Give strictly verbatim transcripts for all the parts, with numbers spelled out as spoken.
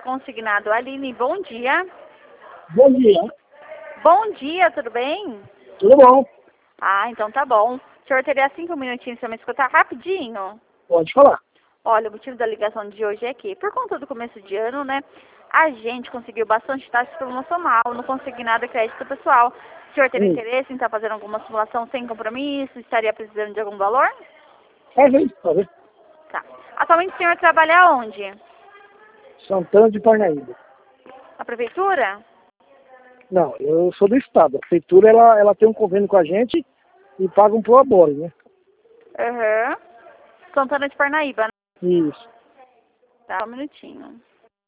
Consignado. Aline, bom dia. Bom dia. Bom dia, tudo bem? Tudo bom? Ah, então tá bom. O senhor teria cinco minutinhos para me escutar rapidinho? Pode falar. Olha, o motivo da ligação de hoje é que, por conta do começo de ano, né, a gente conseguiu bastante taxa promocional no consignado crédito pessoal. O senhor teria Hum. interesse em estar fazendo alguma simulação sem compromisso? Estaria precisando de algum valor? Faz aí, faz aí. Tá. Atualmente o senhor trabalha onde? Santana de Parnaíba. Na prefeitura? Não, eu sou do estado. A prefeitura, ela, ela tem um convênio com a gente e paga um pro abore, né? Aham. Santana de Parnaíba, né? Isso. Tá, um minutinho.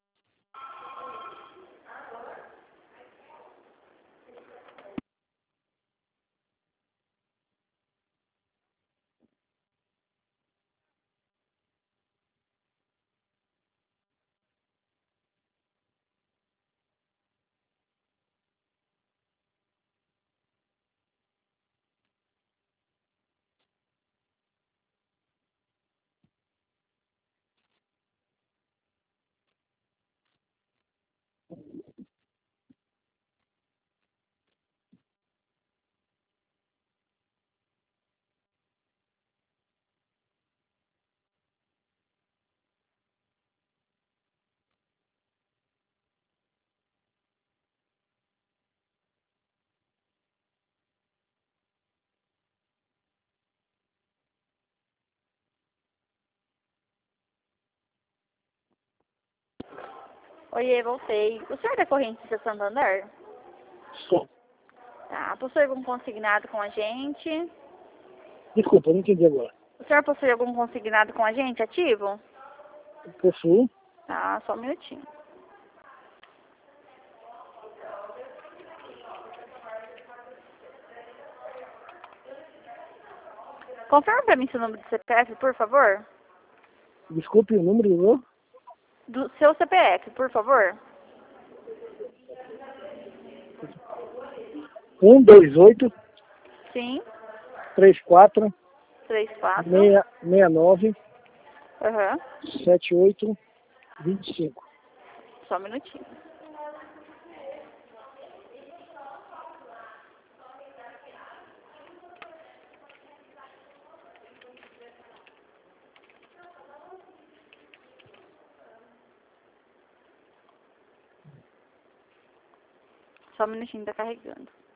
Oiê, voltei. O senhor é da corrente de Santander? Só. Tá. Possui algum consignado com a gente? Desculpa, eu não entendi agora. O senhor possui algum consignado com a gente ativo? Eu possuo. Tá, só um minutinho. Confirma pra mim seu número de C P F, por favor. Desculpe o número do meu. Do seu C P F, por favor. um, dois, oito, Sim. três, quatro, Três, quatro. seis, seis, nove, Aham. sete, oito, vinte e cinco. Só um minutinho. Só um minutinho, tá carregando.